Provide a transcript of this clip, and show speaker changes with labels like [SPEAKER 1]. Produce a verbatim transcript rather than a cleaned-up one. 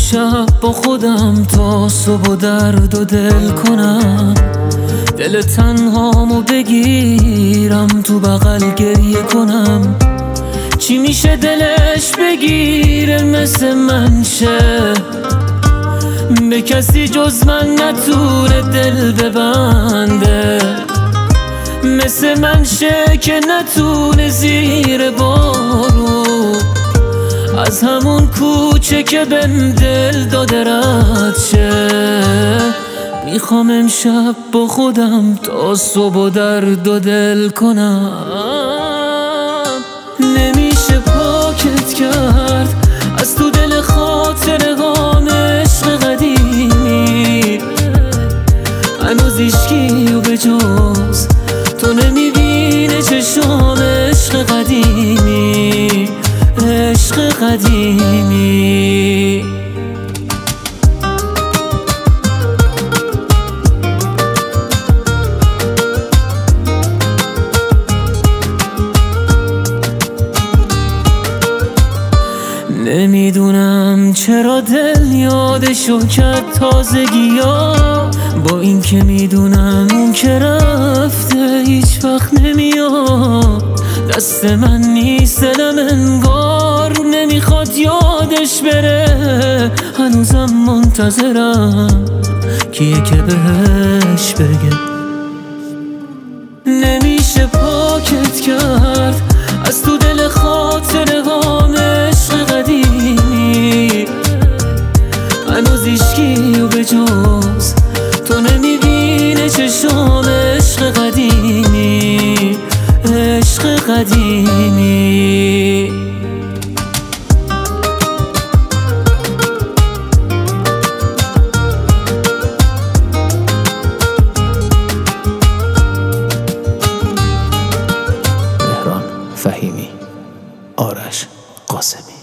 [SPEAKER 1] امشب با خودم تا صبح و درد و دل کنم، دل تنهامو بگیرم تو بغل گریه کنم. چی میشه دلش بگیره مثل من شه، به کسی جز من نتونه دل ببنده، مثل من شه که نتونه زیر بارو از همون کوچه که بهم دل داده رد شه. میخوام امشب با خودم تا صبح و درد و دل کنم. نمیشه پاکت کرد از تو دل خاطره هام عشق قدیمی، هنوز هیچکی و به جز تو نمیبینه چشام عشق قدیمی، عشق قدیمی. نمیدونم چرا دل یادشو کرد تازگی ها، با این که میدونم اون که رفته هیچ وقت نمیاد. دست من نیست دلم انگار نمیخواد یادش بره، هنوزم منتظرم کیه که بهش بگه. نمیشه پاکت کرد از تو دل خاطره هام عشق قدیمی، هنوز هیچکی و به جز تو نمیبینه چشام عشق قدیمی، عشق قدیمی.
[SPEAKER 2] مهران فهیمی، آرش قاسمی.